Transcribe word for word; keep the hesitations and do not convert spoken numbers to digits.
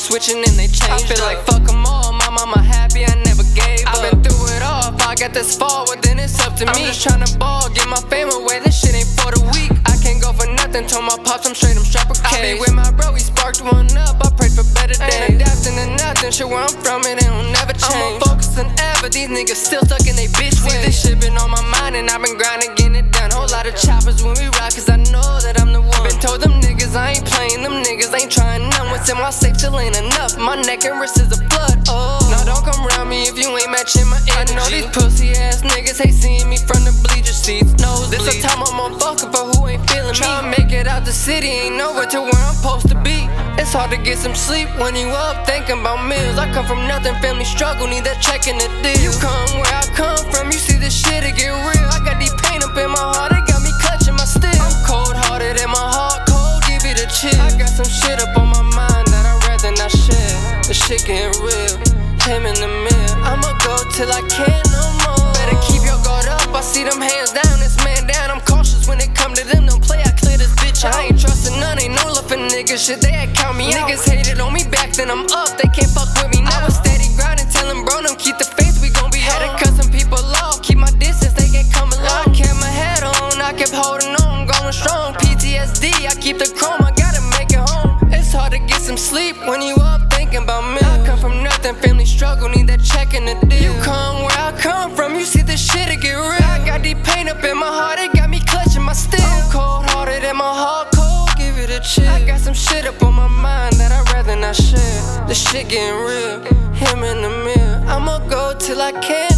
switching and they changed. I feel like fuck them all, my mama happy I never gave up. I've been through it all, if I got this far, well then it's up to me. I'm just tryna ball, get my fame away, this shit ain't for the weak. I can't go for nothing, told my pops I'm straight, I'm strap a case. I be with my bro, we sparked one up, I prayed for better days. Ain't adapting to nothing, shit where I'm from, it ain't never change. I'm more focused than ever, these niggas still stuck in they bitch ways. This shit been on my mind and I've been grinding, getting it done. Whole lot of choppers when we rock, cause I know that I'm the one. Been told them niggas I ain't playing, them niggas ain't trying none. What's in my safe till ain't enough, my neck and wrist is a blood. Oh, now don't come around me if you ain't matching my energy. I know these pussy ass niggas hate seeing me from the bleacher seats. Nose this a time I'm on fucking for who ain't feeling me. Tryna make it out the city, ain't nowhere to where I'm supposed to be. It's hard to get some sleep when you up thinking about meals. I come from nothing, family struggle, need that check in the deal. You come where I come from, you see this shit, it get real. I got these pain up in my heart, it got me clutching my steel. I'm cold hearted and my heart cold, give it a chill. I got some shit up on my mind that I'd rather not share. The shit getting real, him in the mirror. I'ma go till I can't no more. Better keep your guard up, I see them hands down, this man down. I'm cautious when it come to them, don't play, I clear this bitch out. I ain't trusting none, ain't no love for niggas, shit, they ain't count me out. Niggas hated on me back then, I'm up, they can't fuck with me now. I was steady grinding, telling bro, them keep the faith, we gon' be had to cut some people off, keep my distance, they can't come along. I kept my head on, I kept holding on, going strong. P T S D, I keep the chrome, I gotta make it home. It's hard to get some sleep when you up thinking about me. I come from nothing, family struggle, need that check in the deal. You come where I come from, you see this shit, it get real. I got deep pain up in my heart, it got me clutching my steel. I'm cold hearted and my heart cold, give it a chill. I got some shit up on my mind that I'd rather not share. The shit getting real, him in the mirror. I'ma go till I can't